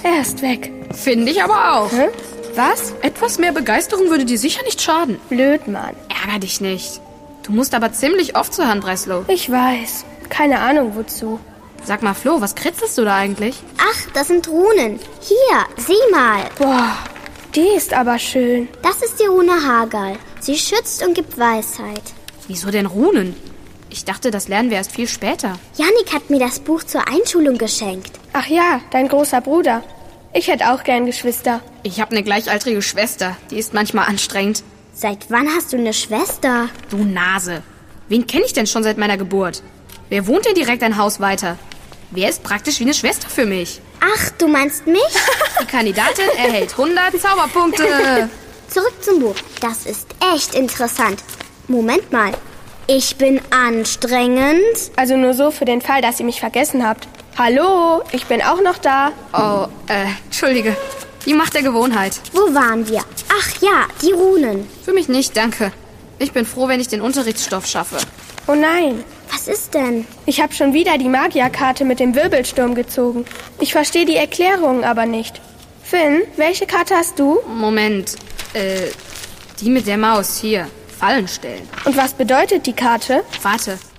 er ist weg. Finde ich aber auch. Hä? Was? Etwas mehr Begeisterung würde dir sicher nicht schaden. Blöd, Mann. Ärger dich nicht. Du musst aber ziemlich oft zur Hand, Breslow. Ich weiß. Keine Ahnung, wozu. Sag mal, Flo, was kritzelst du da eigentlich? Ach, das sind Runen. Hier, sieh mal. Boah, die ist aber schön. Das ist die Rune Hagal. Sie schützt und gibt Weisheit. Wieso denn Runen? Ich dachte, das lernen wir erst viel später. Jannik hat mir das Buch zur Einschulung geschenkt. Ach ja, dein großer Bruder. Ich hätte auch gern Geschwister. Ich habe eine gleichaltrige Schwester. Die ist manchmal anstrengend. Seit wann hast du eine Schwester? Du Nase. Wen kenne ich denn schon seit meiner Geburt? Wer wohnt denn direkt ein Haus weiter? Wer ist praktisch wie eine Schwester für mich? Ach, du meinst mich? Die Kandidatin erhält 100 Zauberpunkte. Zurück zum Buch. Das ist echt interessant. Moment mal. Ich bin anstrengend. Also nur so für den Fall, dass ihr mich vergessen habt. Hallo, ich bin auch noch da. Oh, Entschuldige. Die Macht der Gewohnheit. Wo waren wir? Ach ja, die Runen. Für mich nicht, danke. Ich bin froh, wenn ich den Unterrichtsstoff schaffe. Oh nein, Was ist denn? ich habe schon wieder die Magierkarte mit dem Wirbelsturm gezogen. Ich verstehe die Erklärungen aber nicht. Finn, welche Karte hast du? Moment, die mit der Maus hier. Fallen stellen. Und was bedeutet die Karte? Warte,